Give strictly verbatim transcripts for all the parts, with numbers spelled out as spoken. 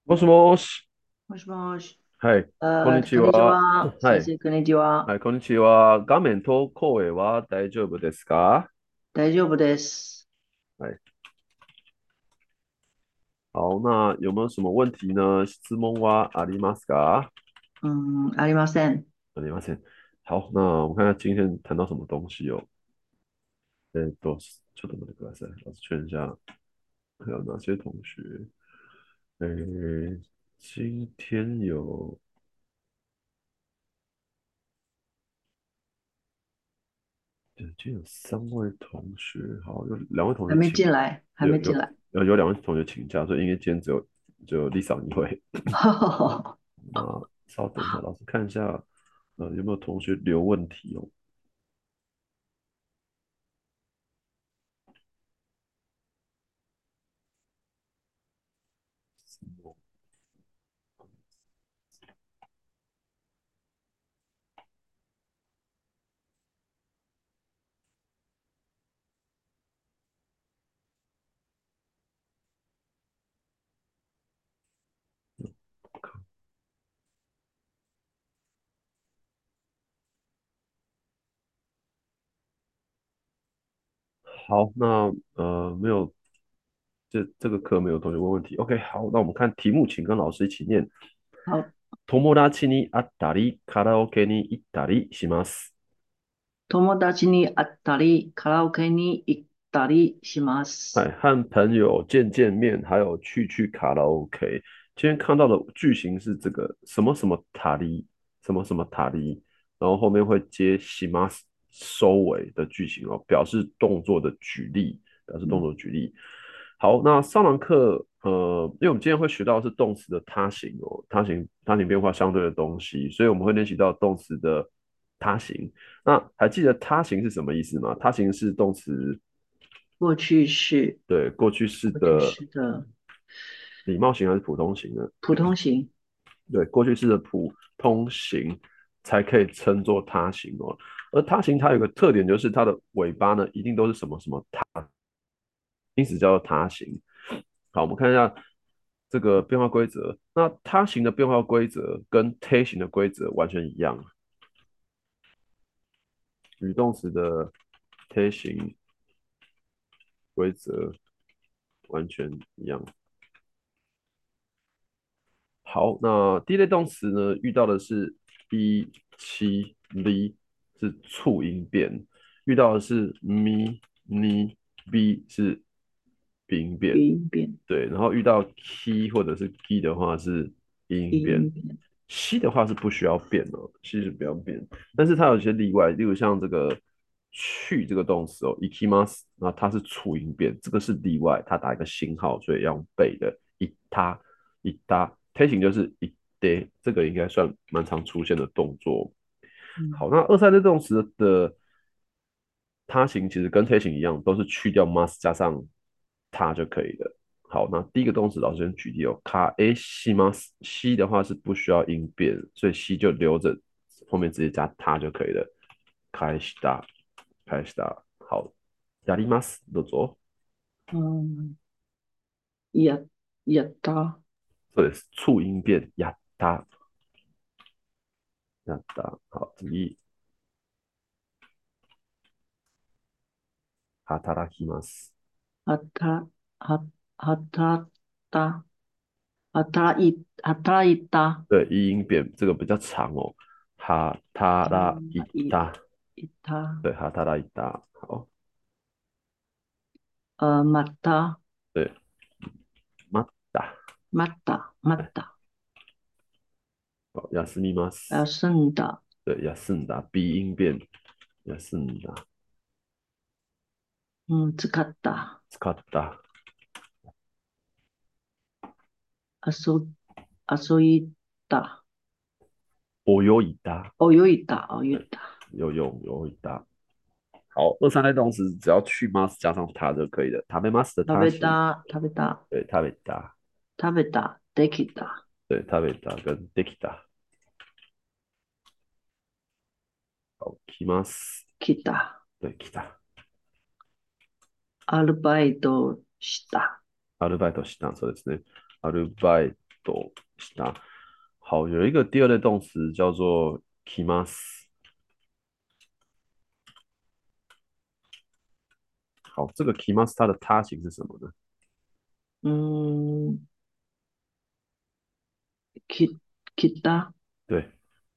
もしもし。 もしもし。 はい。こんあー、 にちこんにちは。 は。 はい。 先生、こんにちは。 はい、こんにちは。画面と声は大丈夫ですか？ 大丈夫です。 はい。好，那有没有什么问题呢？質問はありますか？ うん、ありません。 ありません。好，那我们看看今天谈到什么东西哦。えっと、ちょっと待ってください。老师确认一下，还有哪些同学？诶，今天有，今天有三位同学，好，有两位同还没学请， 进来，还有有没进来。 有有两位同学请假，所以应该今天只有只有 Lisa 一位。那稍等一下，老师看一下，呃，有没有同学留问题哦？好，那呃没有，这这个课没有同学问问题。OK，好，那我们看题目，请跟老师一起念。 好、 友達に会ったり、カラオケに行ったりします。 友達に会ったり、カラオケに行ったりしま哎， す。 和朋友见见面，还有去去卡拉 OK。今天看到的句型是这个什么什么塔利，什么什么塔利，然后后面会接します收尾的句型哦，表示动作的举例，表示动嗯， 作举例。好，那上堂课，呃，因为我们今天会学到的是动词的他形哦，他形他形变化相对的东西，所以我们会练习到动词的他形。那还记得他形是什么意思吗？他形是动词。 过去式， 对，过去式过去的式的礼貌型还是普通型呢？ 普通型。 对，过去式的普通型才可以称作他形哦。而他形它有个特点，就是它的尾巴呢一定都是什么什么他，因此叫做他形。好，我们看一下这个变化规则。那他形的变化规则跟 t 形的规则完全一样，语动词的 t 形规则完全一样。好，那第一类动词呢，遇到的是 b、七、li 是促音变，遇到的是 mi、ni、b 是鼻音变。 一变对，然后遇到 k 或者是 ki 的话是阴音变一变。 ，x 的话是不需要变哦，x 是不要变，但是它有一些例外，例如像这个去这个动词哦，ikimas，那它是促音变，这个是例外，它打一个星号，所以要用背的。一它一搭 t 型就是一 d，这个应该算蛮常出现的动作。 嗯， 好，那二三类动词的他形其实跟 t 形一样，都是去掉 must 加上它就可以了。好，那第一个动词老师先举例哦，卡 a 西 mas 西的话是不需要音变，所以西就留着，后面直接加它就可以了。开始打，开始打。好，やります。どうぞ。 嗯や、やった。 そうです。促音变，やった、やった。好，次、働きます。 はた、は、はたた、働い、働いた。 对，一音变，这个比较长哦。哈塔拉伊い、 达， いた。 对，哈塔拉伊达。好， あ、また、 对，また。 また、また。 好，休みま休す。 んだ。 对，休んだ。鼻音变，休んだ。 うん、使った。 使った。 遊、遊いだ。 泳いだ。 泳いだ。泳い对， だ。 游泳、泳いだ。好，二三类动词只要去 mas 加上它就可以了。食べます的食他形， べた、食べた、 对，食べた。 食べた、できた。 对，食べた跟できた。好，来ます。 来た。 对，来た。 アルバイトした。 アルバイトした。そうですね。アルバイ多した好，有一个第二类动词叫做 kimas。好，这个 kimas 它的他形是什么呢？ 嗯，ki kita 对，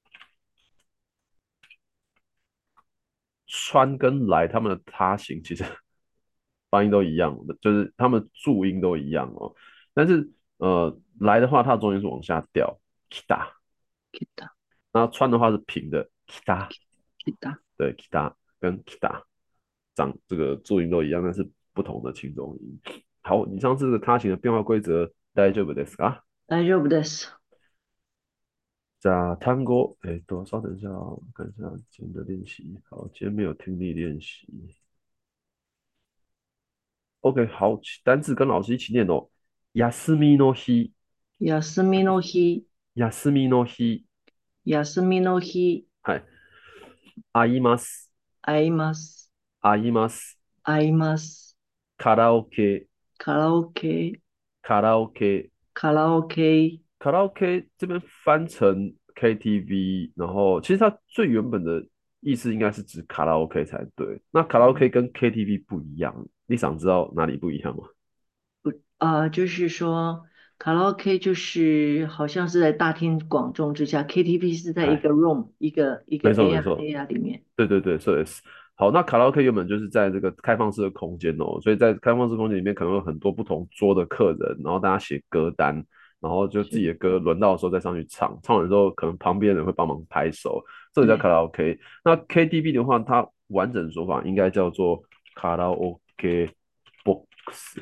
川跟来他们的他形其实发音都一样的，就是他们注音都一样哦。但是呃，来的话，它的重音是往下掉，kita。 kita 那川的话是平的，kita。 kita。 对，kita 跟 kita 长这个注音都一样，但是不同的轻重音。好，以上是这个他形的变化规则，大丈夫ですか？ 大丈夫です。 じゃあ単語、えっと、稍等一下哦，我看一下今天的练习。好，今天没有听力练习。OK，好，单字跟老师一起念哦。休みの日、 休みの日、 休みの日、 休みの日、 はい。会います、 会います。 会います。 会います。 カラオケ、 カラオケ、 カラオケ。 カラオケ。 卡拉 OK 这边翻成 K T V，然后其实它最原本的意思应该是指卡拉 OK 才对。那卡拉 OK 跟 K T V 不一样，你想知道哪里不一样吗？ 啊、就是说卡拉 OK 就是好像是在大庭广众之下，K T V 是在一哎， 个 room 一个一个没错 A 没 R 错， A R 里面。 对对对，所以是好。那卡拉 OK 原本就是在这个开放式的空间哦，所以在开放式空间里面可能有很多不同桌的客人，然后大家写歌单，然后就自己是， 的歌轮到的时候再上去唱，唱完之后可能旁边人会帮忙拍手，这个叫卡对， 拉 OK。那 K T V 的话，它完整说法应该叫做卡拉 OK box，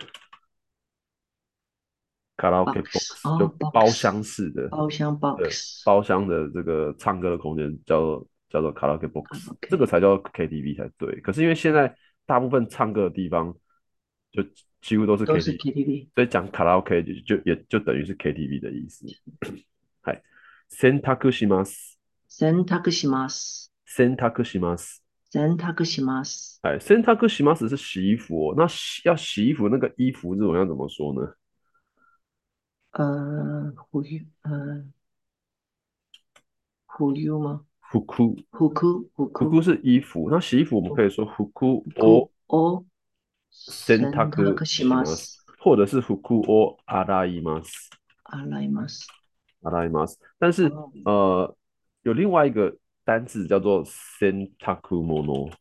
卡拉 OK box box 就哦包 ，box 厢式的， 包厢对， box。 包厢的这个唱歌的空间叫做叫做卡拉 OK 卡拉 box，这个 OK 才叫 K T V 才对。可是因为现在大部分唱歌的地方就几乎都是都是 K T V， K T V。 所以讲卡拉 OK 就就也就等于是 K T V 的意思。はい。洗濯します。 洗濯します。 洗濯します。 洗濯します。 哎，洗濯します是洗衣服哦。那洗要洗衣服，那个衣服这种要怎么说呢？ 呃，胡呃胡 u 吗？ 服裤， 胡库胡库服裤是衣服。那洗衣服我们可以说服裤胡を库哦， 洗洗濯濯しします， ます。 或者是服裤を洗います。 洗います。 洗います。但是哦， 呃，有另外一个单字叫做洗濯物。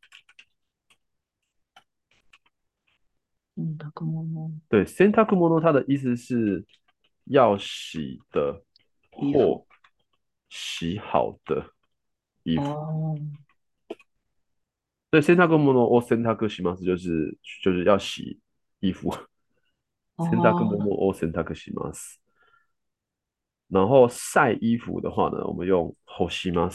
洗濯物、 对，洗濯物它的意思是要洗的衣服。 或洗好的衣服。 哦对，洗濯物を洗濯します就是就是要洗衣服。洗濯物哦， を洗濯します。然后晒衣服的话呢，我们用干します。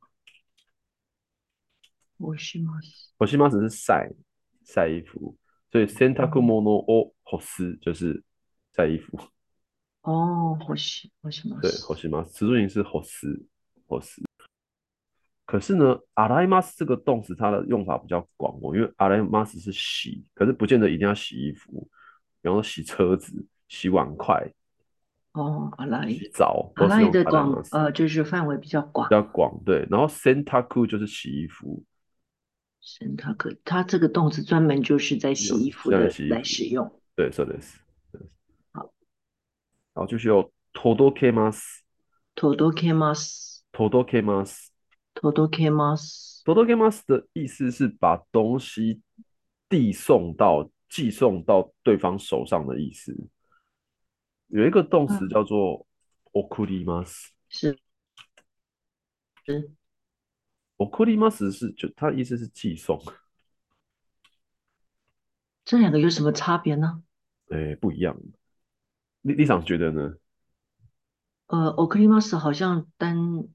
我します。 干します是晒晒衣服，所以洗濯哦物を干す就是晒衣服。 哦，我し我しま对，干す。 します。词助形是干す，干す。可是呢，洗います这个动词它的用法比较广哦，因为洗います是洗，可是不见得一定要洗衣服，比方说洗车子、洗碗筷、 哦，洗い洗澡都是用洗洗い的います， 广呃就是范围比较广。 比较广。对，然后洗濯就是洗衣服， 洗濯它这个动词专门就是在洗衣服像在的来洗衣服。 使用。 对，そうです。 好， 然后就是有届けます。 届けます。 届けます。 届けます。 届けます的意思是把东西递送到、寄送到对方手上的意思。有一个动词嗯， 叫做送ります。 是送ります是就它的意思是寄送。 这两个有什么差别呢？ 诶，不一样。立立场觉得呢？ 呃送ります好像单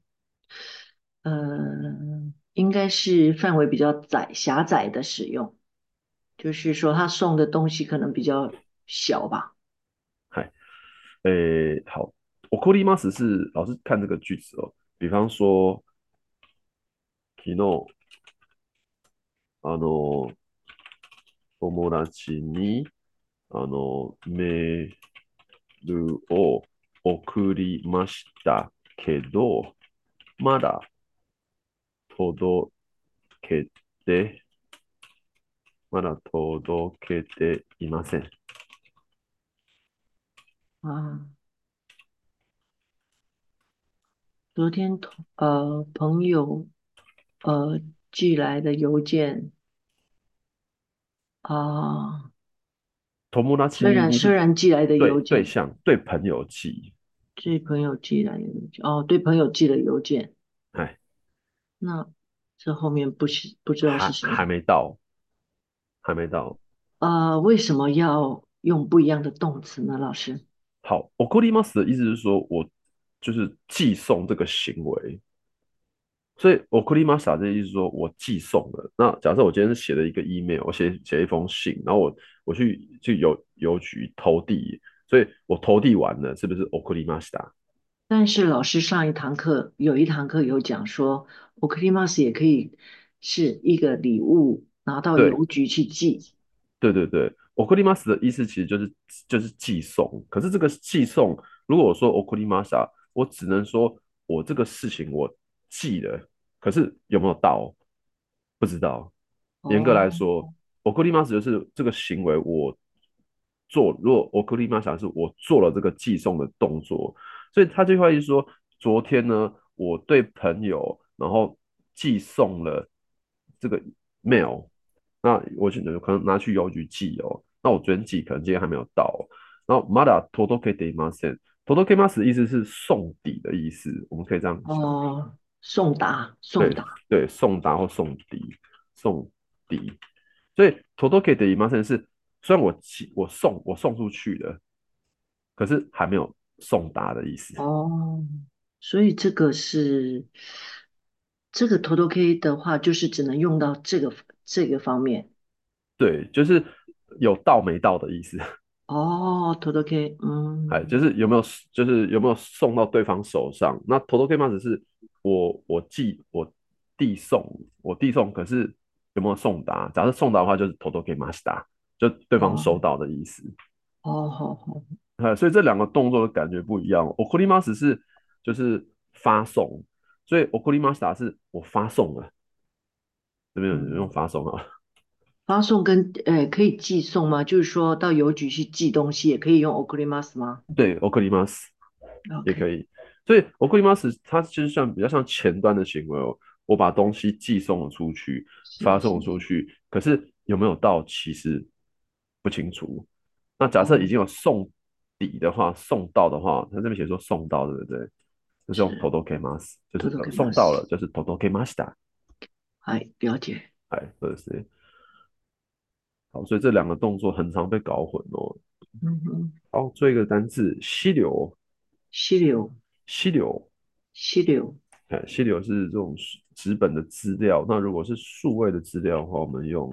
呃应该是范围比较窄狭窄的使用，就是说他送的东西可能比较小吧。 嗨，诶，好，送ります是老师看这个句子哦。比方说，昨日あの友達にあのメールを送りましたけど、まだ届けて、まだ届けていません。 啊，昨天同呃朋友呃寄来的邮件啊， 友達虽然你是虽然寄来的对邮件， 对象对朋友寄， 对朋友寄来的邮件，哦，对朋友寄的邮件， 哎， 那这后面不是不知道是还什么？ 还没到，还没到。 呃，为什么要用不一样的动词呢？老师？ 好，送ります的意思是说我就是寄送这个行为，所以送りました这意思是说我寄送了。那假设我今天是写了一个 email，我写写一封信，然后我我去去邮邮局投递，所以我投递完了，是不是送りました？ 但是老师上一堂课有一堂课有讲说 o k r i m a s 也可以是一个礼物拿到对， 邮局去寄。 对对对，送ります的意思其实就是就是寄送。可是这个寄送，如果我说送りました，我只能说我这个事情我寄了，可是有没有到，不知道。严格哦来说，送ります就是这个行为我做，如果送りました是我做了这个寄送的动作，所以他这句话意思说，昨天呢，我对朋友然后寄送了这个 mail。那我就可能拿去邮局寄哦。那我昨天寄，可能今天还没有到哦。然后まだ届けていません。届けます的意思是送抵的意思，我们可以这样想。 哦，送达送对达对，送达或送抵，送抵。所以届けていません是虽然我寄我送我送出去了，可是还没有送达的意思。 哦，所以这个是这个 t o t o k 的话，就是只能用到这个这个方面。 对，就是有到没到的意思。 哦 t o t o k 哎， 嗯， 就是有没有就是有没有送到对方手上？那 Toto K 只是我我寄我递送我递送，可是有没有送达？假设送达的话，就是 Toto K 马 a 达，就对方收哦到的意思。 哦，好好， 哎，所以这两个动作的感觉不一样。o k u r i m a s 是就是发送，所以 o k u r i m a s 是我发送了，这边有人用嗯。 发送啊。 发送跟呃可以寄送吗？就是说到邮局去寄东西也可以用 o k r i m a s 吗对 o k u r i m a s 也可 ？OK， 以。所以 o k u r i m a s 它其实像比较像前端的行为哦，我把东西寄送了出去，发是是， 送出去，可是有没有到其实不清楚。那假设已哦， 经有送抵的话，送到的话，他这边写说送到，对不对？就是用是届けます，就是 t o 呃 k i m a 送 s 到了，就是届けました。 哎，了解。 哎，对是。好，所以这两个动作很常被搞混哦。 嗯哼， 好，做一个单字，溪流， 溪流， 溪流， 溪流哎，溪流是这种纸本的资料。那如果是数位的资料的话，我们用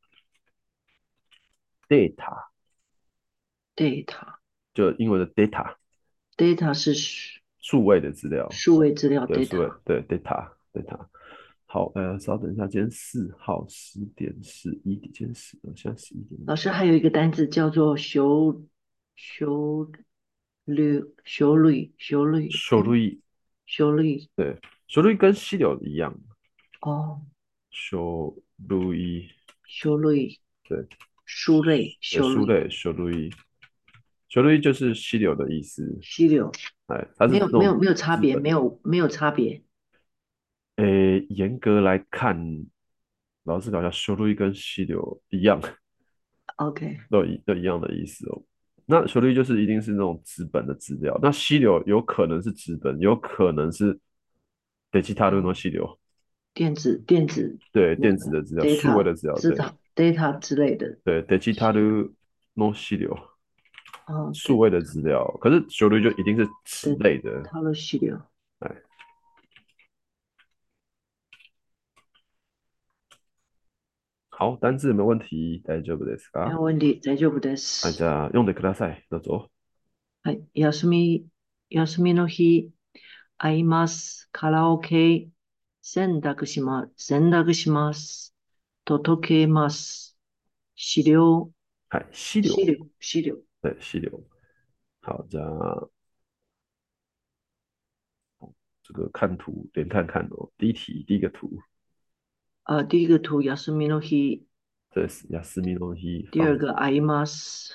data， ，data 就英文的 data， data 是数数位的资料。 数位资料对，数位， data。 对 data data。好，呃，稍等一下，今天四号十点十一点，今天十，现在十一点。 老师还有一个单字叫做修修率修率修率修路修率对，修路跟溪流一样， 哦， 修路修率对， 书类对， 修率书类修路修路就是溪流的意思。 溪流。 哎，它是没有那种没有没有差别，没资本的。 有没有差别。 诶，严格来看，老师搞一下，修路跟溪流一样， OK， 都一都一样的意思哦。那修路就是一定是那种纸本的资料，那溪流有可能是纸本，有可能是デジタルの哦， 溪流， 电子电子对，电子那个的资料，数位 data 的资料，对资料 data 之类的。 对，デジタルの溪流， 哦，对， 数位的资料。可是修路就一定是纸对， 类的， 它的系列哎，好，单字有没有问题？大丈夫ですか？ 没有问題、大丈夫であ、じす。 ゃあ読んでください。どうぞ。 はい、休み、休みの日、会います。カラオケ、洗濯しま、洗濯します。届けます。資料、 はい、資料。 資料、資料。 对，溪流。好，じゃあ这个看图连看看哦。第一题，第一个图， 呃，第一个图休みの日， 这是雅思米诺伊放第二个会います，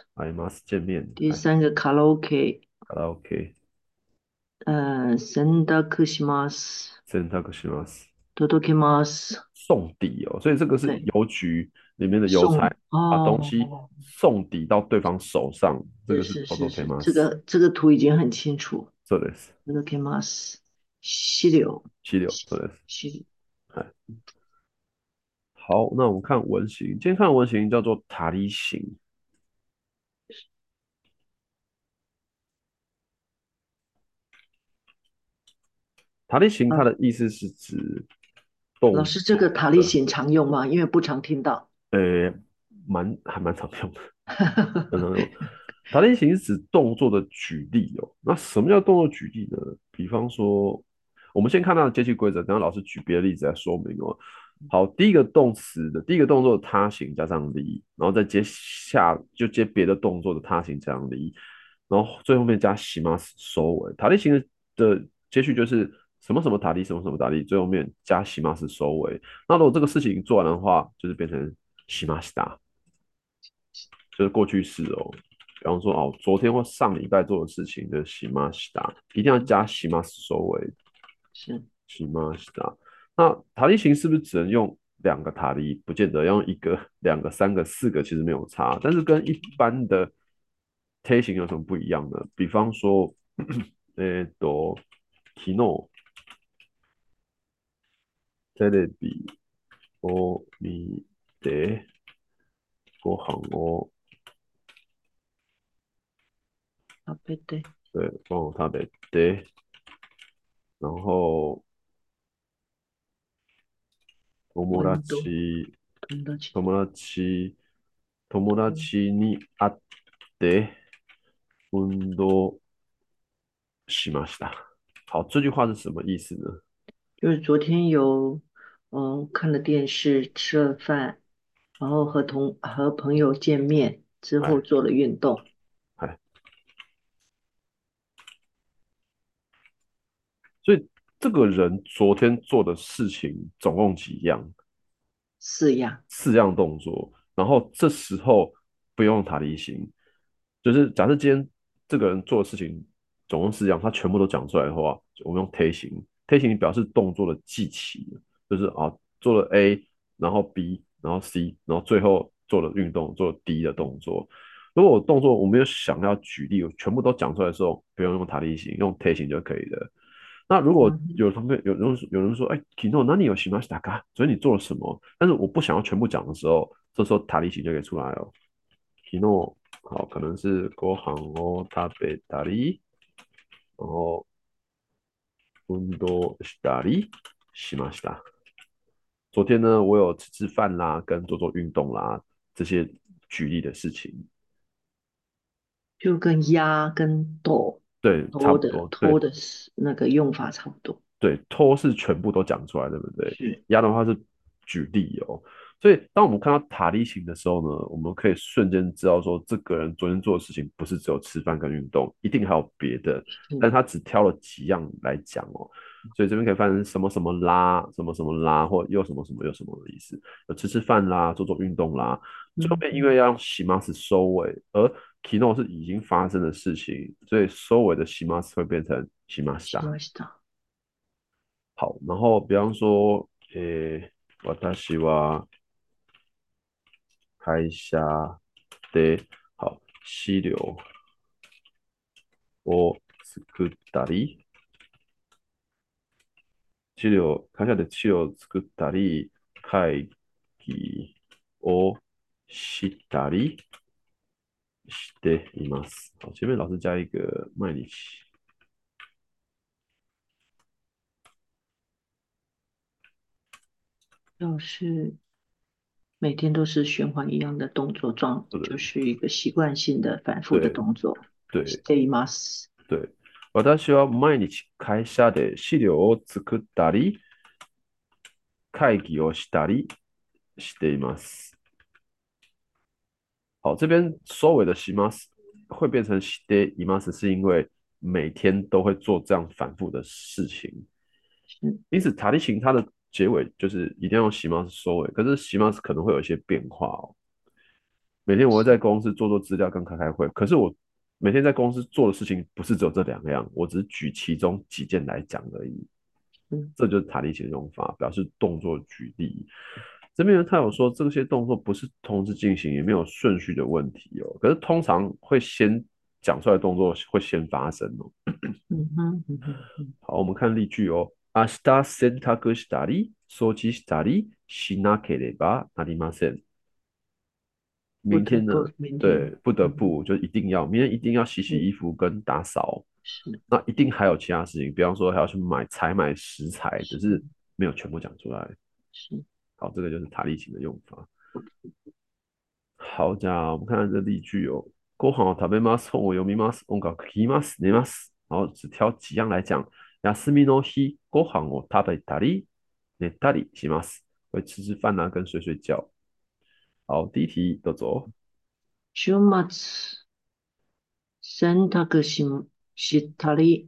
艾玛斯见面， 第哎， 三个卡拉 OK， 卡拉 OK， 呃，洗濯します， 選択します。 届けます。 送抵哦，所以这个是对， 邮局里面的邮差送把东西哦， 送抵到对方手上，这是个是是是届け是， ます。 这个这个图已经很清楚。 そうです。 届けます。資料、 七六，そうです。 資料。 哎，好，那我们看文型，今天看的文型叫做塔里型。塔里型它啊， 的意思是指动老师，这个作的， 塔例型常用吗？因为不常听到。 呃，蛮还蛮常用的。很常用。塔例型是指动作的举例哦。那什么叫动作举例呢？比方说，我们先看它的阶级规则，等下老师举别的例子来说明哦。好，第一个动词的第一个动作的他形加上离，然后再接下就接别的动作的他形加上离，然后最后面加西马斯收尾。塔例型的接续就是什么什么塔例什么什么塔例，最后面加西马斯收尾。那如果这个事情做完的话，就是变成西马西达。就是过去式哦。比方说哦，昨天或上礼拜做的事情的しました，一定要加します收尾。 是， しました。那塔例型是不是只能用两个塔例？不见得要用一个、两个、三个、四个，其实没有差。但是跟一般的梯型有什么不一样呢？比方说，えっと、昨日テレビを見てご飯を食べて、 对ご飯を食べて，然后友運動、 達、 友達、 友達、友うん、 達に会って運動しました。好，这句话是什么意思呢？ 就是昨天有，嗯、看了电视，吃了饭，然后和同和朋友见面之后哎做了运动， 哎，所以这个人昨天做的事情总共几样？ 四样。 四样动作，然后这时候不用塔离形，就是假设今天这个人做的事情总共四样，他全部都讲出来的话，我们用推形，推形表示动作的记起，就是啊做了 A，然后 B，然后 C，然后最后做了运动，做了 D 的动作。如果我动作我没有想要举例，我全部都讲出来的时候，不用用塔例形，用推形就可以了。那如果嗯有同学有人有人说，哎，Kino，那你有喜欢打卡？所以你做了什么？但是我不想要全部讲的时候，这时候塔里形就可以出来了。Kino，好，可能是ご飯を食べたり，然后運動したりしました。昨天呢，我有吃吃饭啦，跟做做运动啦，这些举例的事情。 就跟压跟抖对，差拖不多。对， 的拖的是那个用法差不多。 对，拖是全部都讲出来，对不对？ 是， 压的话是举例哦。所以当我们看到塔利型的时候呢，我们可以瞬间知道说，这个人昨天做的事情不是只有吃饭跟运动，一定还有别的，但是， 是他只挑了几样来讲哦。所以这边可以翻成什么什么啦，什么什么啦，或又什么什么又什么的意思。有吃吃饭啦，做做运动啦。最后嗯， 面因为要用喜马斯收尾，而 kino 是已经发生的事情，所以收尾的喜马斯会变成喜马斯达。 しました。 好，然后比方说，诶、私は会社で、好、資料を作ったり、資料、会社で資料を作ったり、会議をしたりしています。好，前面老师加一个毎日。 就是每天都是循环一样的动作状，就对是一个习惯性的反复的对动作。 对しています。 对。私は毎日会社で資料を作ったり、会議をしたりしています。好，这边收尾的します会变成しています，是因为每天都会做这样反复的事情。 是因此塔利型它的结尾就是一定要用喜马斯收尾，可是喜马斯可能会有一些变化哦。每天我会在公司做做资料跟开开会，可是我每天在公司做的事情不是只有这两样，我只是举其中几件来讲而已。 是这就是塔利型的用法，表示动作举例。这边呢，他有说这些动作不是同时进行，也没有顺序的问题哦。可是通常会先讲出来的动作会先发生哦。 嗯哼嗯哼嗯， 好，我们看例句哦。明日洗濯したり、掃除したりしなければなりません。 不明天呢， 得不明对， 天， 不得嗯哼不就一定要，明天一定要洗洗是衣服跟打扫。 是那一定还有其他事情，比方说还要去买采买食材，只是是没有全部讲出来。 是， 好，这个就是塔利型的用法。好，じゃあ我们看看这例句哦。ご飯を食べます。本を読みます。音楽聴きます。寝ます。然后只挑几样来讲。休みの日、ご飯を食べたり、寝たりします。会吃吃饭啊，跟睡睡觉。好，第一题どうぞ。 週末洗濯し、したり、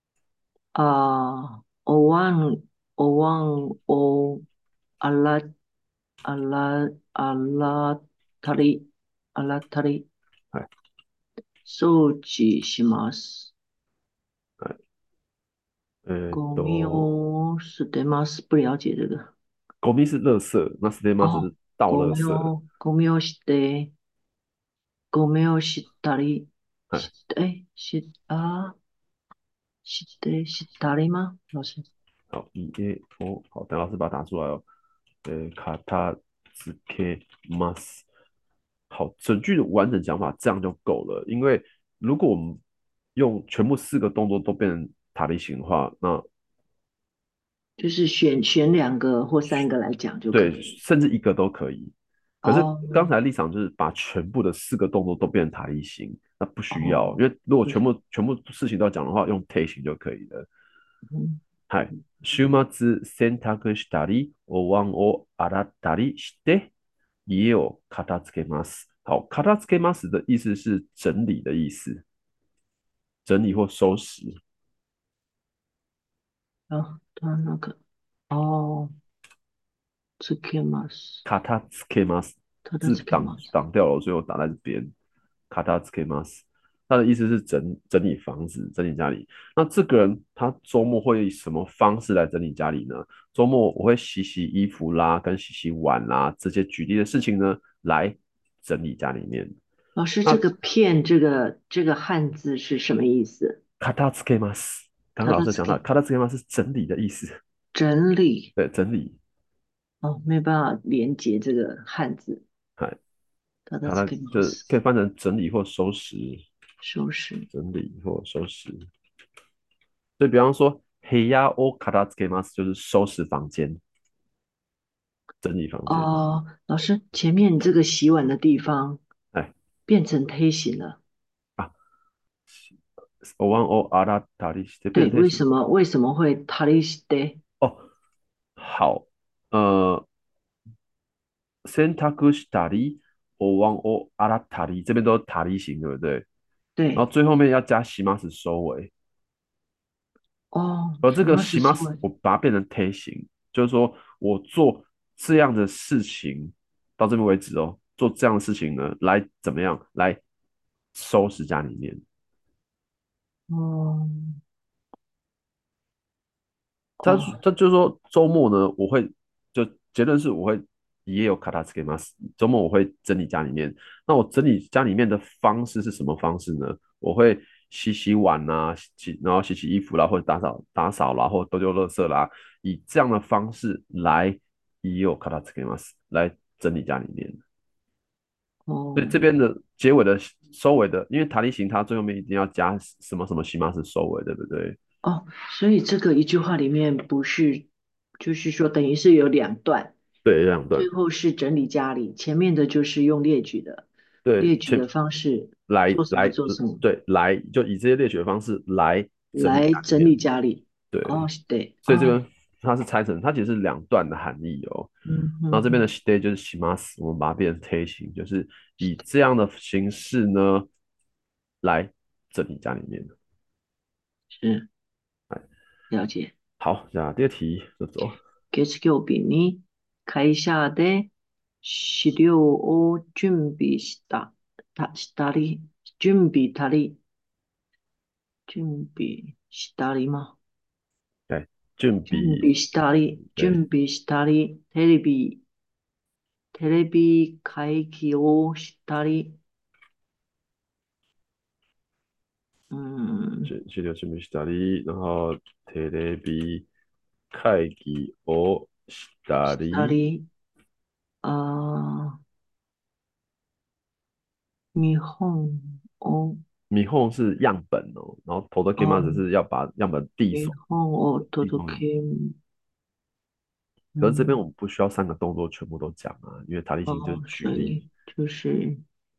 あー、お椀、お椀を洗、洗、洗ったり、洗ったり、 はい。 掃除します。 はい。えーっゴミと、 を捨てます。不了解这个。 狗咪是垃圾，那 s t e m a 只哦， 是倒ゴ垃圾。 ミを、ゴミを捨て、ゴミを知ったり、 哎， 知って、え、知、あ知って、知ったり吗？老师。 好，e a o，好，等老师把它打出来哦。呃，卡塔兹 k mas，好，整句的完整讲法这样就够了。因为如果我们用全部四个动作都变成塔利形的话，那就是选选两个或三个来讲就可对， 以。 甚至一个都可以。可是哦刚才立场就是把全部的四个动作都变成塔利形，那不需要， 哦， 因为如果不是， 全部全部事情都要讲的话，用 t 形就可以了。 嗯はい。週嗯， 末洗濯したり、お椀を洗ったりして、家を片付けます。好，片付けます的意思是整理的意思，整理或收拾。 然后他那个哦，つけます。 片付けます， ただ字挡つけます。 挡掉了，所以我打在这边。片付けます，它的意思是整整理房子、整理家里。那这个人他周末会以什么方式来整理家里呢？周末我会洗洗衣服啦，跟洗洗碗啦这些举例的事情呢，来整理家里面。 老师， 那这个片这个这个汉字是什么意思？ 片付けます，刚刚老师讲到， ただつけ片付けます是整理的意思。 整理对，整理。 哦，没办法连接这个汉字。 嗨， ただ它つけま就是可以す。 翻成整理或收拾， 收拾整理或收拾。所以比方说，部屋を片付けます就是收拾房间、整理房间。 哦，老师，前面你这个洗碗的地方哎变成梯形了。 啊，お椀を洗ったりして对， 变成型。 为什么为什么会塔里西的？ 哦，好，呃，洗濯したり、お椀を洗ったり，这边都是塔利型，对不对？然对， 后最后面要加西马斯收尾。 哦， 而这个什么是 s 马所 s 谓？ 我把它变成 t 型，就是说我做这样的事情到这边为止哦，做这样的事情呢，来怎么样来收拾家里面。 哦他哦他就是说周末呢，我会就结论是我会也有卡塔斯给马斯，周末我会整理家里面。那我整理家里面的方式是什么方式呢？我会洗洗碗啊，洗然后洗洗衣服啦，或者打扫打扫啦，或者丢丢垃圾啦，以这样的方式来也有卡塔斯给马斯来整理家里面。所以哦这边的结尾的收尾的，因为塔利形它最后面一定要加什么什么西马斯收尾，对不对？ 哦，所以这个一句话里面不是，就是说等于是有两段， 对，这样对。 最后是整理家里，前面的就是用列举的， 对，前列举的方式做什么来来做什么对来就以这些列举的方式来整理来整家里面。 理家里。哦， 对， 对，哦， 所以这边它是拆成，它其实是两段的含义哦。 嗯然后这边的嗯嗯， stay 就是 shimas，我们把它变成 t 形，就是以这样的形式呢来整理家里面。 是了解。 好，じゃあ第二題どうぞ。 月曜日に会社で資料を準備した、た、したり、準備たり、準備したりま、 对，準備。 準備したり、 对， 準備したり、テレビ、テレビ会議をしたり、うーん、 終終了準備したり、然後テレビ会議をしたしたり、 り、あー、日本を、 見本是样本哦，然后投的 g a あ、 是要把样本递日送本を递送。 届け、う可是这边ん、 我们不需要三个动作全部都讲啊，因为塔例行就是哦， 举例。 所以就是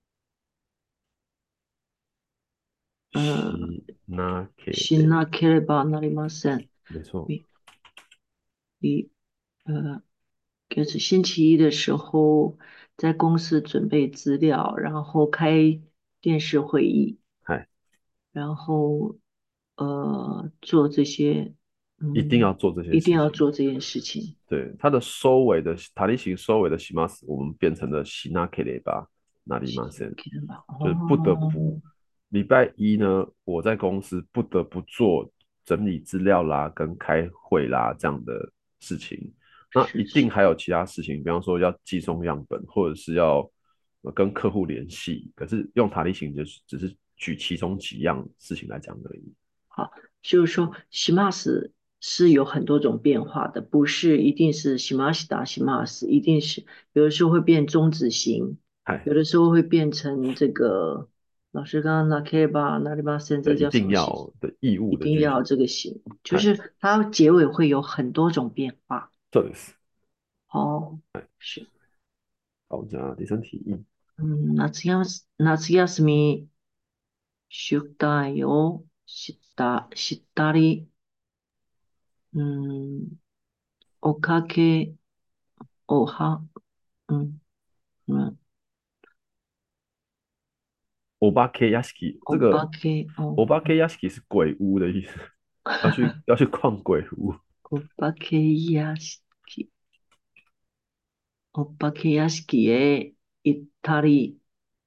呃， しなけしれなければなりません。 没错。 一一呃，就是星期一的时候，在公司准备资料，然后开电视会议， はい。 然后呃做这些， 一定要嗯， 做这些一定要事情。 做这件事情。 对，它的收尾的塔利形收尾的西马斯，我们变成了西纳 K 雷巴那里马森， 可以吧？ 就是不得不哦， 礼拜一呢，我在公司不得不做整理资料啦，跟开会啦这样的事情。那一是是， 定还有其他事情，比方说要寄送样本，或者是要呃跟客户联系。可是用塔利形就是只是举其中几样事情来讲而已。 好，就是说，西马斯是有很多种变化的，不是一定是西马西达西马斯，一定是有的时候会变中子型， 嗨， 有的时候会变成这个老师刚刚那 K 吧，那里巴森这对，一叫什定么型？ 要的义务一定要的句型。 这个型，就嗨， 是它结尾会有很多种变化。 そうです。 哦，是， 好，じゃあ第三題。 嗯，夏休夏休み宿題をした、したり、うん、おかけ、おは、うん、うん、 欧巴 K 屋敷，这お化个け、お、 欧巴 K 屋敷是鬼屋的意思，要去要去逛鬼屋。 お化け屋敷、お化け屋敷へ行ったり、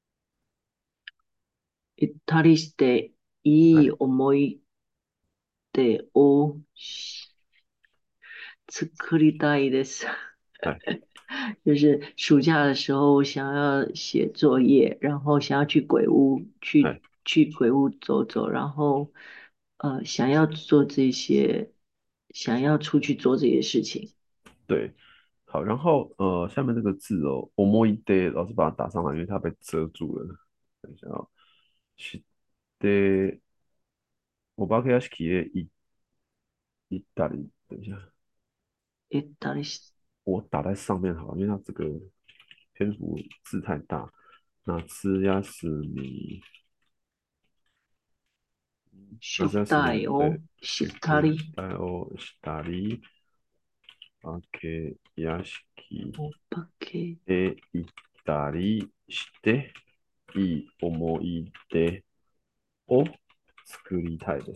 行ったりして、いいはい、 思い出をし作りたいです。 はい、 就是暑假的时候想要写作业，然后想要去鬼屋，去はい。 去鬼屋走走，然后呃想要做这些，想要出去做这些事情。 对，好，然后呃，下面这个字哦，思い出，老师把它打上来，因为它被遮住了。等一下哦，してお化け屋敷へ行行ったり，等一下， 行ったりし、 我打在上面好了，因为它这个篇幅字太大。夏休み、夏宿休みで題をし宿たり、 題をしたり、化け屋敷お化け、 へ行ったりして、いい思い出を作りたいです。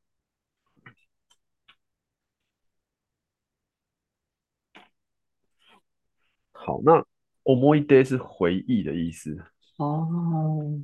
好，那思い出是回忆的意思， 哦，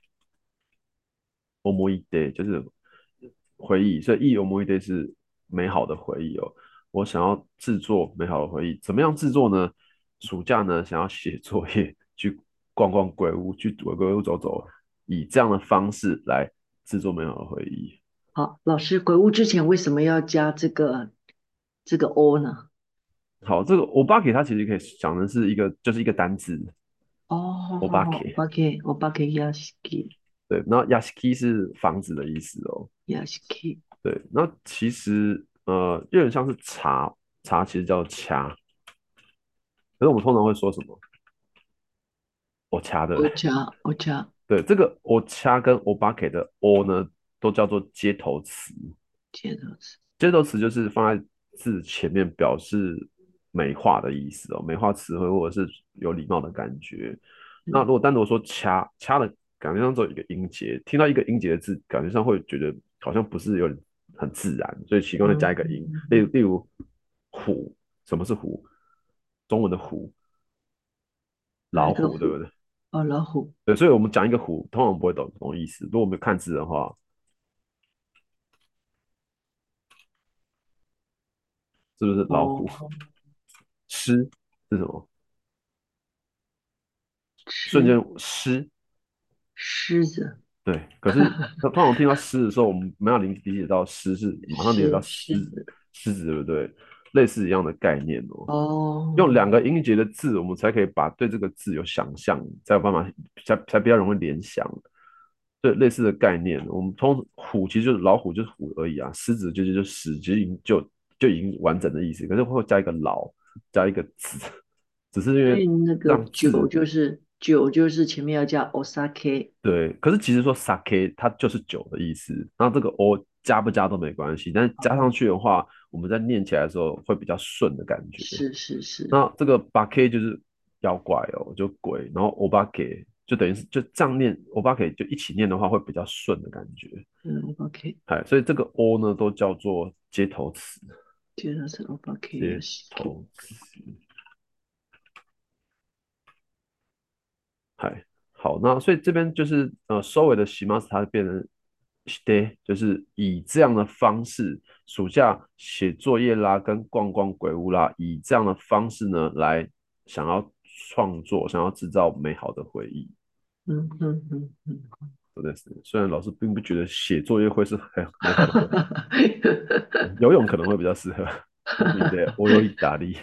思い出就是回忆，所以いい思い出是美好的回忆哦。我想要制作美好的回忆，怎么样制作呢？暑假呢，想要写作业，去逛逛鬼屋，去鬼鬼屋走走，以这样的方式来制作美好的回忆。 好，老师，鬼屋之前为什么要加这个这个 o 呢？ 好，这个 o b a k 它其实可以讲的是一个，就是一个单字哦， o b a k お化け、お化け屋敷、 对，那 yashiki 是房子的意思哦。 屋敷。 对，那其实呃，有点像是茶，茶其实叫掐，可是我们通常会说什么？我掐的嘞。 お茶、お茶、 对，这个我掐跟 o b a k 的 o 呢，都叫做接头词。 接着是， 接头词就是放在字前面表示美化的意思哦，美化词汇或者是有礼貌的感觉。那如嗯， 果单独说掐，掐的感觉上只有一个音节，听到一个音节的字，感觉上会觉得好像不是有点很自然，所以其中再加嗯一个音。例如， 嗯嗯， 例如虎，什么是虎？中文的虎，老虎，对哪一个虎？ 不对？ 哦，老虎。 对，所以我们讲一个虎，通常不会懂什么意思。如果我们看字的话，是不是老虎？ 哦， 狮是什么？瞬狮间狮， 狮子， 对。可是通常听到狮的时候，我们没有理理解到狮是马上理解到狮狮狮子。 狮子，对不对？类似一样的概念哦。用两哦， 个音节的字，我们才可以把对这个字有想象，才有办法才才比较容易联想。对，类似的概念，我们通虎其实就是老虎，就是虎而已啊。狮子就就就狮，其实已经就就已经完整的意思，可是会加一个老，加一个子，只是因为所以那个酒让字就是酒，就是前面要加 osake。 对。可是其实说 sake 它就是酒的意思，然后这个 o 加不加都没关系，但是加上哦， 去的话，我们在念起来的时候会比较顺的感觉。 是是是。 那这个八 K 就是妖怪哦，就鬼，然后 o 八 K 就等于是就这样念 o 八 K 就一起念的话会比较顺的感觉。 嗯，OK。 哎，所以这个 o 呢都叫做接头词， 接着是 OK よ接し。 头词。嗨，好，那所以这边就是呃收尾的喜马斯它变成 stay，就是以这样的方式，暑假写作业啦，跟逛逛鬼屋啦，以这样的方式呢来想要创作，想要制造美好的回忆。 嗯嗯嗯嗯。 真的是，虽然老师并不觉得写作业会是很美好的回忆，游泳可能会比较适合。你的我有意大利。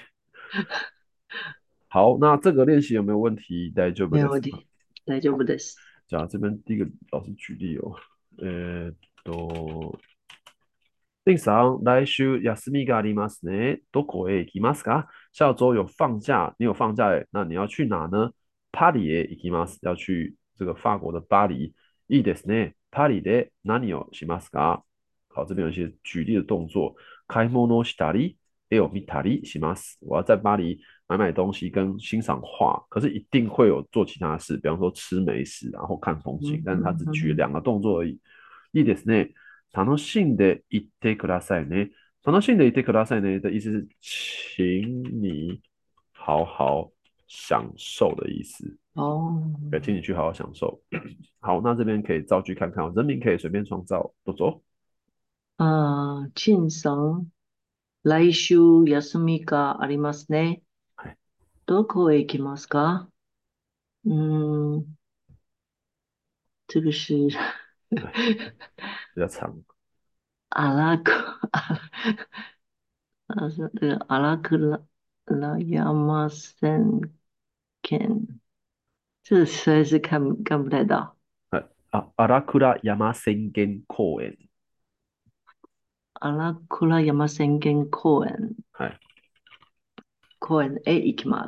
好，那这个练习有没有问题？大丈夫ですか？ 没有问题，大丈夫です。 讲这边第一个老师举例哦，えーっと、令さん、来週休みがありますね。どこへ行きますか？下周有放假，你有放假诶，那你要去哪呢？パリへ行きます，要去这个法国的巴黎。いいですね。パリで何をしますか？好，这边有一些举例的动作。買い物したり、絵を見たりします。我要在巴黎买买东西跟欣赏画，可是一定会有做其他事，比方说吃美食，然后看风景， 嗯但是他只举了嗯嗯。 两个动作而已。いいですね。楽しんでいってくださいね。楽しんでいってくださいね的意思是，请你好好享受的意思。 哦， 对，请你去好好享受。好，那这边可以造句看看哦，人名可以随便创造，多走。 あー、陳さん、来週休みがありますね。 哎， どこへ行きますか？嗯，这个是哎，比较长。 阿拉克啊，是这个阿拉克拉拉亚马森肯，这实在是看看不太到。 はい。あ、荒倉山浅間公園。 阿拉克拉亚马森肯公園、 はい。 公園へ行きます。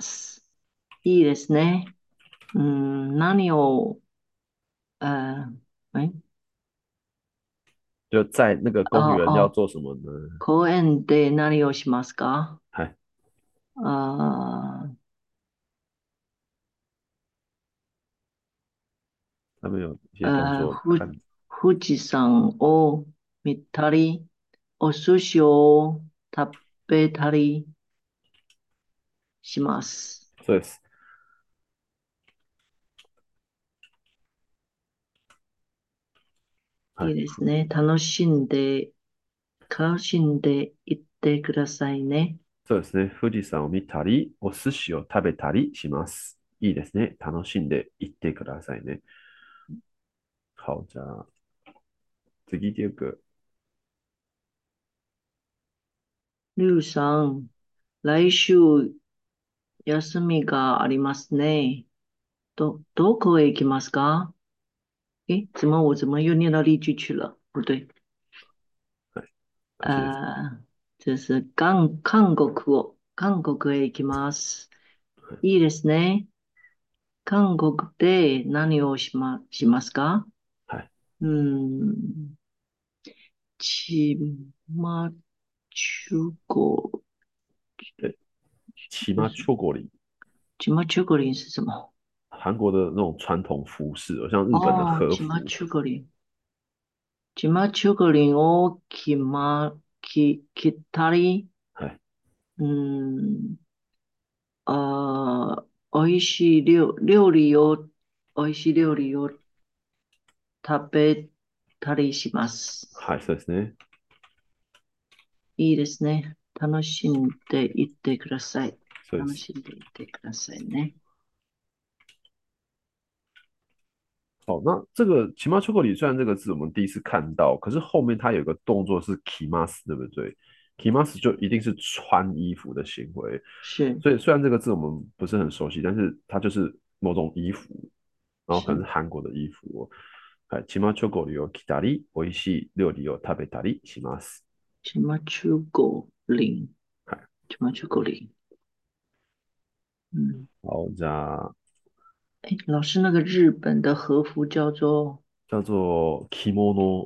いいですね。うん、何を、呃、哎， 就在那个哦公园要哦， 做什么呢？ 公園で何をしますか？ はい。 あ他们有一些动呃、 作， ふ、 看。 富士山を見たり、お寿司を食べたりします。 そうです。はい。 いいですね。楽しんで、楽しんでいってくださいね。 そうですね。富士山を見たり、お寿司を食べたりします。いいですね。楽しんでいってくださいね。好，じゃあ、次第二个。 リュウさん、来週休みがありますね。ど、どこへ行きますか？诶，怎么我怎么又念到例句去了？不对。 はい。大丈夫です。 呃，这是韓、韓国を、韓国へ行きます。いいですね。韓国で何をしま、しますか？ はい。 うん、チマチュゴ、 对，骑马秋果林， チマチュゴリン是什么？ 韩国的那种传统服饰哦，像日本的哦， 和服。 チマチュゴリン， 島チョコリンをきま、き、切ったり、 はい。 うん、あー、美味しい料、料理を、美味しい料理を食べたりします。 はい、そうですね。 いいですね。楽しんでいってください。 そうです。 楽しんでいってくださいね。 好，那这个骑马丘克里虽然这个字我们第一次看到，可是后面它有一个动作是 kimas，对不对？kimas 就一定是穿衣服的行为， 是所以虽然这个字我们不是很熟悉，但是它就是某种衣服，然后可能是， 是韩国的衣服哦。はい、騎馬チョコリを着たり、美味しい料理を食べたりします。 島中狗林， はい。 島中狗林。嗯， 好，じゃあ哎，老师，那个日本的和服叫做叫做着物、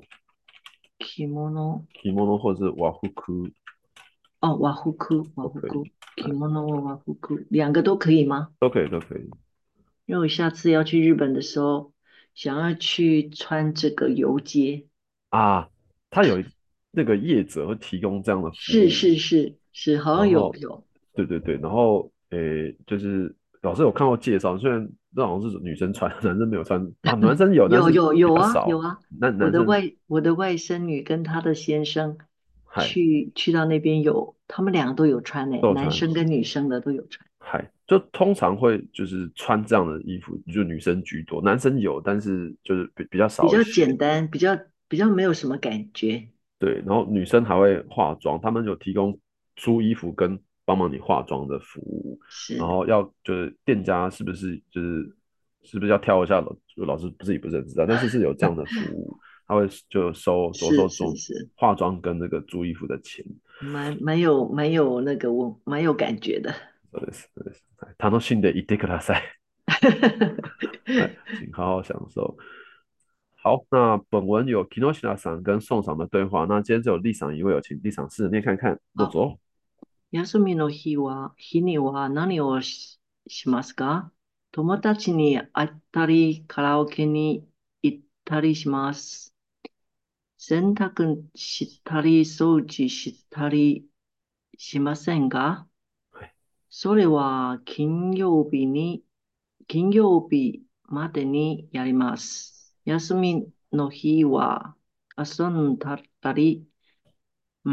kimono， 着物或者是和服哦，瓦户裤，瓦户裤都可以， ，kimono 瓦户裤，两个都可以吗？ 都可以，都可以。 因为我下次要去日本的时候，想要去穿这个游街。 啊，它有一那个业者会提供这样的服务， 是是是是，好像有然后有对对对，然后诶，就是老师有看过介绍，虽然那好像是女生穿，男生没有穿啊，男生有，但有是有有比较少。 啊有啊！ 男男生我的外我的外甥女跟她的先生嗨去去到那边有，他们两个都有穿诶， 都有穿， 男生跟女生的都有穿， 嗨，就通常会就是穿这样的衣服，就女生居多，男生有，但是就是比比较比较少一些。 简单，比较比较没有什么感觉。 对，然后女生还会化妆，他们有提供租衣服跟帮忙你化妆的服务，然是后要就是店家是不是就是是不是要挑一下老就老师自己不是很知道，但是是有这样的服务，他会就收着是收妆是是， 化妆跟那个租衣服的钱。 蛮蛮有蛮有那个我蛮有感觉的。 そうです、そうです。はい、楽しんでいってください。はい，请好好享受。好，那本文有 Kinoshita さん跟宋赏的对话，那今天只有立赏一位有请立赏师念看看，どう好， ぞ。 休みの日は、日には何をし、しますか？友達に会ったり、カラオケに行ったりします。洗濯したり、掃除したりしませんか？それは金曜日に、金曜日までにやります。休みの日は遊んだり、うん、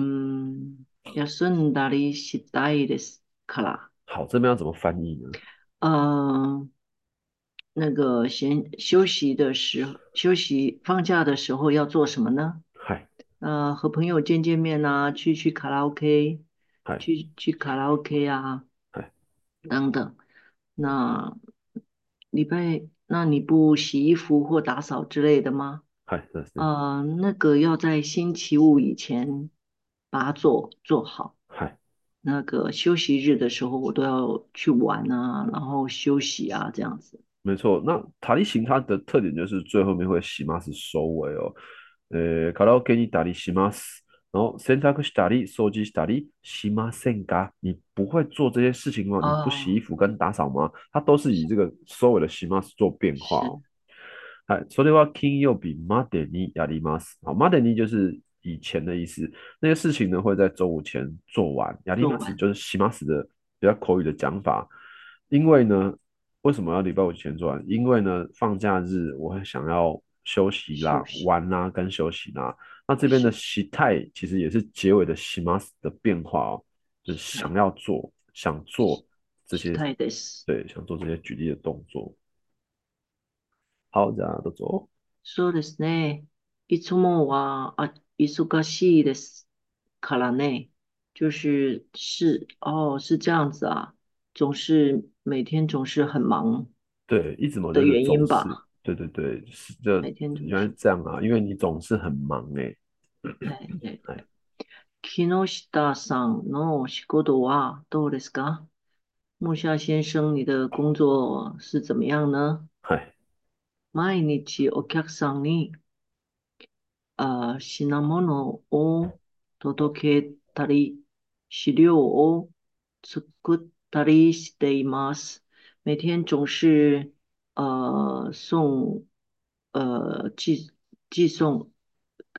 休んだりしたいですから。 好，这边要怎么翻译呢？ 嗯，那个闲休息的时候，休息放假的时候要做什么呢？ はい。 呃，和朋友见见面啊，去去卡拉 OK， はい。 去去卡拉 OK 啊， はい。 等等。那礼拜，那你不洗衣服或打扫之类的吗？ はい。そうですね。 呃，那个要在星期五以前把它做做好。 はい。 那个休息日的时候，我都要去玩啊，然后休息啊，这样子。 没错。那塔利形它的特点就是最后面会します收尾哦。呃，カラオケに打理します。然后洗濯したり、掃除したりしませんか？你不会做这些事情吗？你不洗衣哦， 服跟打扫吗？它都是以这个收尾的します做变化是哦。はい、それは金曜日までにやります。好，までに就是以前的意思。那些事情呢会在周五前做完。やり做完ます就是します的比较口语的讲法。因为呢，为什么要礼拜五前做完？因为呢，放假日我会想要休息啦、 休息玩啦跟休息啦。那这边的是习态其实也是结尾的します的变化哦，就是是想要做、想做这些， したいです。 对，想做这些举例的动作。好，じゃあどうぞ。 そうですね。いつもは、あ、忙しいですからね。就是是哦，是这样子啊，总是每天总是很忙对，一直忙就是的原总是， 因吧。 对对对，是这每天总原来是是， 这样啊，因为你总是很忙哎。 对对。 哎木下さんの仕事はどうですか？木下先生，你的工作是怎么样呢？ 嗨毎日お客さんにあ、品物を届けたり、資料を作ったりしています。每天总是呃送呃寄寄送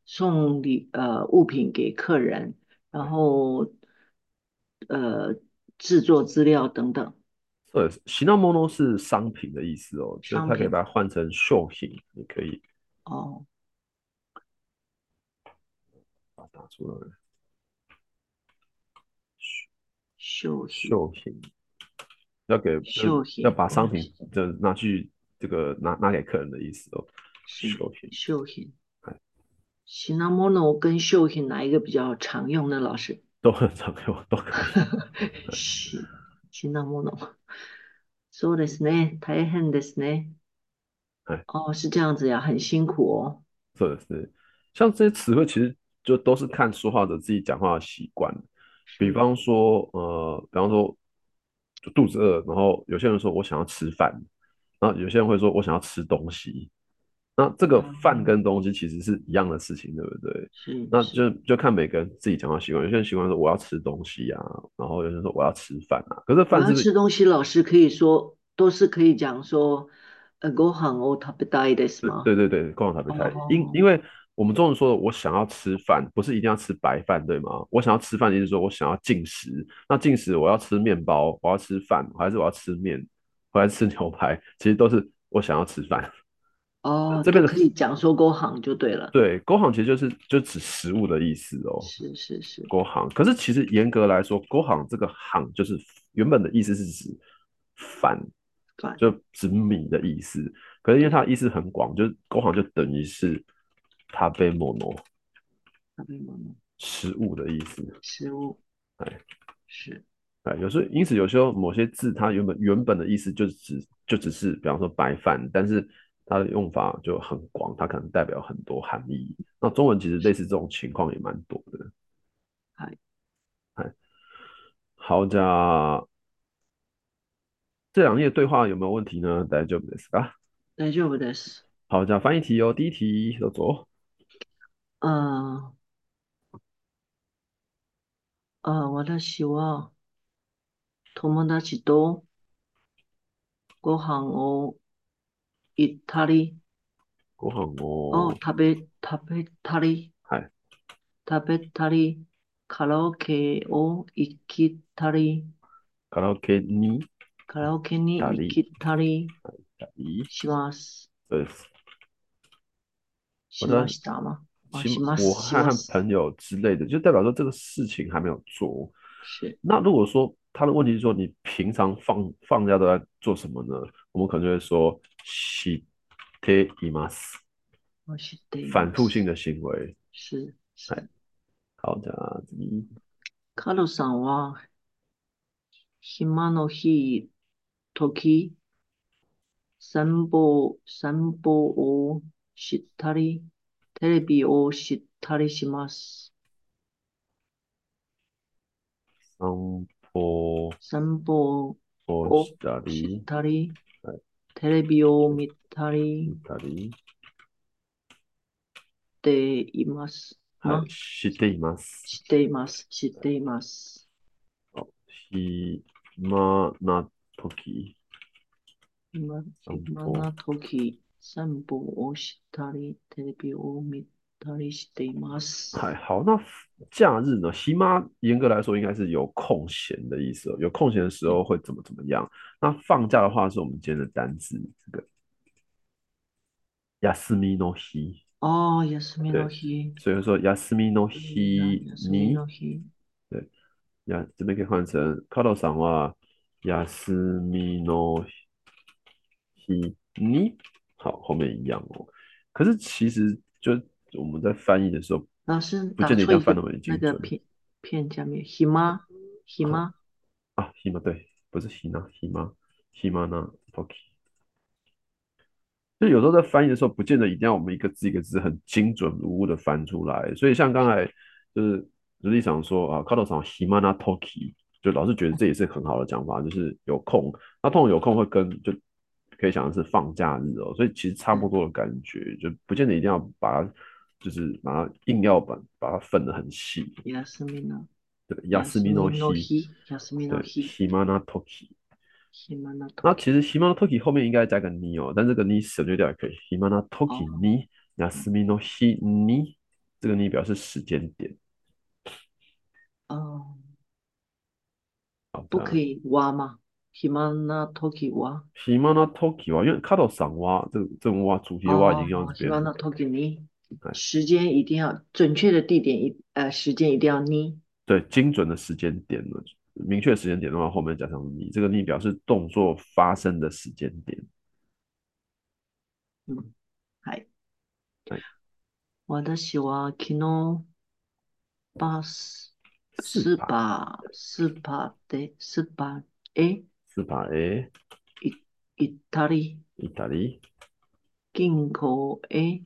送礼呃物品给客人，然后呃制作资料等等对，品物是商品的意思哦，就是它可以商品。 把它换成秀品，也可以哦， 把它打出来。 秀品秀品要给就是秀品， 要把商品我就拿去这个拿拿给客人的意思哦。 是秀品， 秀品。 哎， シナモノ跟秀品哪一个比较常用呢？老师？ 都很常用，都可以。 し、シナモノ。そうですね。大変ですね。 哎， 哦，是这样子呀，很辛苦哦。 这是像这些词汇，其实就都是看说话者自己讲话的习惯。比是方说，呃，比方说，就肚子饿，然后有些人说我想要吃饭，然后有些人会说我想要吃东西。那这个饭啊， 跟东西其实是一样的事情，对不对？那是是。 就就看每个人自己讲话习惯。有些人习惯说我要吃东西啊，然后有些人说我要吃饭啊。可是我要饭是不是？ 吃东西，老师可以说都是可以讲说，呃，ご飯を食べたいです对吗？ 对对对，共同塔贝泰，因哦因为我们中文说的我想要吃饭，不是一定要吃白饭，对吗？我想要吃饭，的意思是说我想要进食。那进食我要吃面包，我要吃饭，还是我要吃面，我要吃牛排？其实都是我想要吃饭。 哦， 这边的都可以讲说ご飯就对了。 对，gohan 行其实就是就指食物的意思哦。 是是是， gohan 行，可是其实严格来说，gohan 行这个行就是原本的意思是指饭， 饭就指米的意思。可是因为它对， 的意思很广，就是 gohan 就等于是食べ物食べ物食物的意思。 食物哎是哎，有时候因此有时候某些字它原本原本的意思就只就只是比方说白饭，但是它的用法就很广，它可能代表很多含义。那中文其实类似这种情况也蛮多的。 はい、 哎，好，じゃあ这两页对话有没有问题呢？大丈夫ですか？ 大丈夫です。 好，这样翻译题哦。第一题，どうぞ。 あーあー、私は友達とご飯を行ったり、 ご飯をを、 食べ、食べたり、 はい、 食べたり、カラオケを行きたり、 カラオケに行っカラオケにたり、 行きたりたり、 します。 そうです。我しま在した吗？啊， 起します、し我和和ます。 朋友之类的，就代表说这个事情还没有做。 是、 那如果说他的问题是说你平常放放假都在做什么呢？我们可能就会说しています， 我知っています。 反复性的行为。 是、 哎， 是。 好，じゃあ次。 カロさんは暇の日、時、散歩、散歩をしたり、テレビをしたりします。 散歩散歩ををしたしり、 たり、 はい、 テレビを見たり見たり、 していますはい、 ましています。 しています。しています。 あ暇な時、 今、 散歩。 暇な時、散歩をしたり、テレビを見たりしています。 还好，那假日呢？西妈严格来说应该是有空闲的意思哦。有空闲的时候会怎么怎么样？那放假的话是我们今天的单字，这个休みの日。 ああ、休みの对， 日。 所以说休みのいいな、 日休みに， の日。 对，呀，这边可以换成カロさんは休みの日に，好，后面一样哦。可是其实就我们在翻译的时候， 老师不见得一打错一个定要翻那么精准。 那个片片假面，暇暇啊，ひま对，不是ひな，ひま，ひまな時。就有时候在翻译的时候，不见得一定要我们一个字一个字很精准无误的翻出来。所以像刚才就是实际上说啊，卡多上 himana toki，就老是觉得这也是很好的讲法，就是有空。那通常有空会跟就可以想的是放假日哦，所以其实差不是多的感觉，就不见得一定要把它就是把它硬要把把它分得很细。 休みの对，休み休みの日， の日、休みの对日、 ，himana toki。 暇な時。 那其实 himano toki 后面应该加个你哦，但这个你省略掉也可以。himana 哦 toki ni yasumi no hi ni， 这个你表示时间点。 哦， 好的。 不可以挖吗？暇な時は？ 暇な時は，因为卡头赏蛙这个这个蛙主题的蛙已经用到哦， 这边了。 暇な時に哎， 时间一定要准确的地点一呃时间一定要你。 对，精准的时间点呢，明确时间点的话，后面加上你，这个你表示动作发生的时间点。 うん。はい。 哎， 私は昨日バス、スー四把パー、スーパーで、スーパーへ四把 A， い行ったり、 意大利。 銀行へ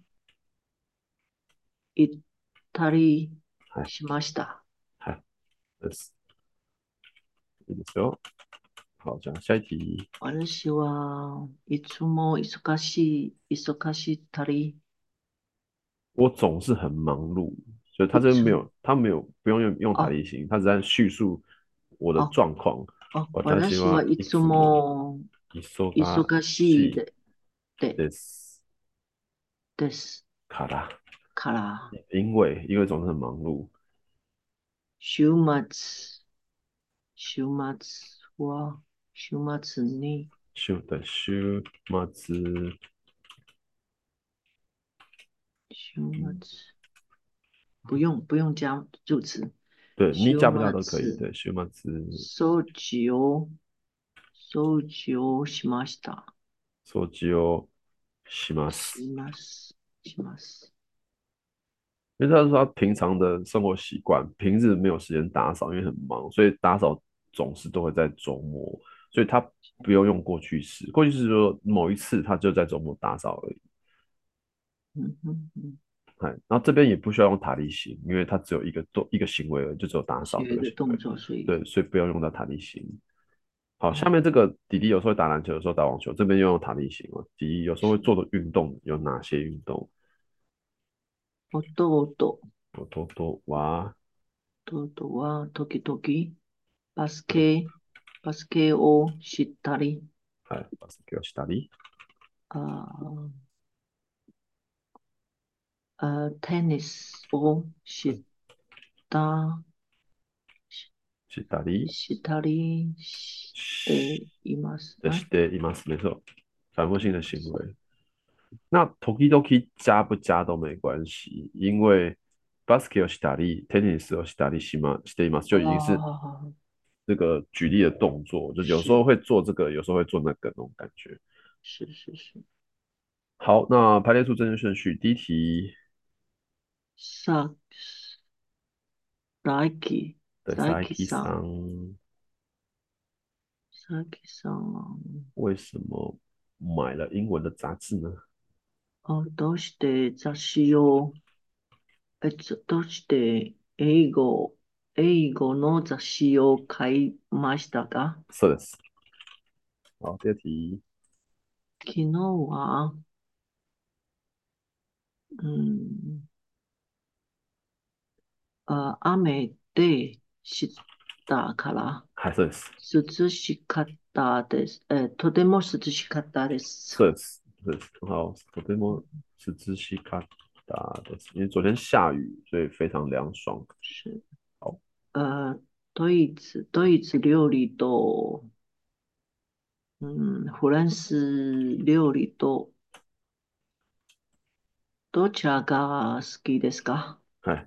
行ったりはいしました。 はい，です。いいですよ。好，讲下一题。 私はいつも忙しい、忙しいたり、 我总是很忙碌，所以他いつ、 这边没有，他没有不用用用台あ、 例型，他只在叙述我的あ、 状况。 あ、 私私はいつはいつもも忙忙しいしいで、で、 です。 です。 から。 から、 因为因为总是很忙碌。 週末、週末は、週末に、 週对週末。 週嗯， 末、不用、不用加助词。 对，你週加不加都可以。 末、 对，週末。 掃除を、掃除をしました。 掃除をします。 します。します。 因为他说他平常的生活习惯，平日没有时间打扫，因为很忙，所以打扫总是都会在周末，所以他不用用过去式。过去式就是说某一次他就在周末打扫而已。 嗯嗯嗯， 哎，然后这边也不需要用塔利型，因为它只有一个动一个行为而已，就只有打扫这学个行为。 的动作，所以对，所以不要用到塔利型。好，下哦， 面这个弟弟有时候会打篮球，有时候打网球，这边又用塔利型了。弟弟有时候会是做的运动有哪些运动？ 弟、 弟は、 弟は時々バスケ、バスケをしたり、 はい、バスケをしたり、 あーあー、テニスをした、し、 したりしたりしています。 的あ、 しています。没错，反复性的行为。那 tokidoki 加不加都没关系，因为 basket をしたり、テニスをしたりしましています就已经是あ这个举例的动作，就有时候是会做这个，有时候会做那个那种感觉。 是是是。 好，那排列出正确顺序。第一题。 さ、さき、 对， さ萨基きさん、 桑さきさん、 为什么买了英文的杂志呢？ あ、どうして雑誌を、え、つどうして英語、英語の雑誌を買いましたか？ 是的。好，第二题。 昨日は、うん、あ、雨でしたから、 还是涼しかったです。え、とても涼しかったです。 是是是，好，とても涼しかったです。因为昨天下雨，所以非常凉爽。 是。 好。 呃，ドイツ、ドイツ料理と、うん、フランス料理と、どちらが好きですか？ 哎，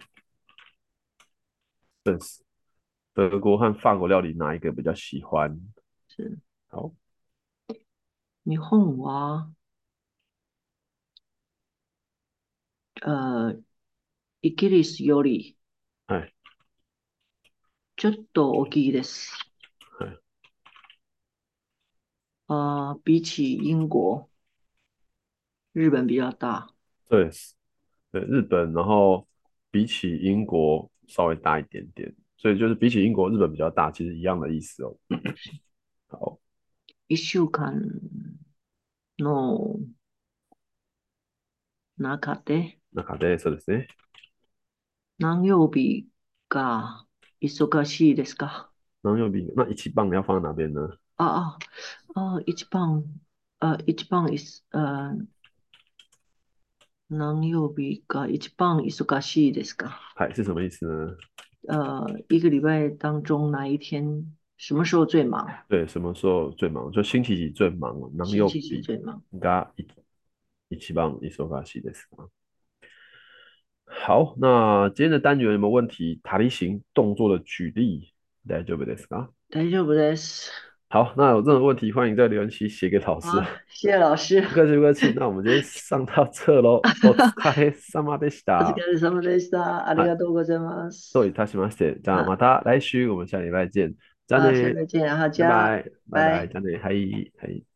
正是德国和法国料理哪一个比较喜欢？ 是好。 日本は、呃、イギリスより哎ちょっと大きいです。 哎， 啊、比起英国，日本比较大。 对对，日本，然后比起英国稍微大一点点，所以就是比起英国，日本比较大，其实一样的意思哦。好。 一週間の中で中でそうですね。 何曜日が忙しいですか？ 然后右边那一起棒要放在哪边呢？ あ、あ、あ、一番、あ、一番 is、uh, 何曜日が一番忙しいですか？ 嗨，是什么意思呢？ 呃，一个礼拜当中哪一天，什么时候最忙？ 对，什么时候最忙？就星期几最忙了？何星期几曜日最忙？ が一一番忙しいですか？好，那今天的单元有没有问题？塔例行动作的举例，大丈夫ですか？ 大丈夫です。 好，那有任何问题，欢迎在留言区写给老师。 好，谢谢老师。 不客气，不客气。那我们今天上到这喽。お疲れ様でしお疲た。 れ様でした。ありはい、 がとうございます。 どういたしまして。じゃあ啊また来週我们下礼拜见。じゃあ啊，下ね。 再见，好，加， 拜拜，拜拜， 拜。 じゃあね。はい、はい。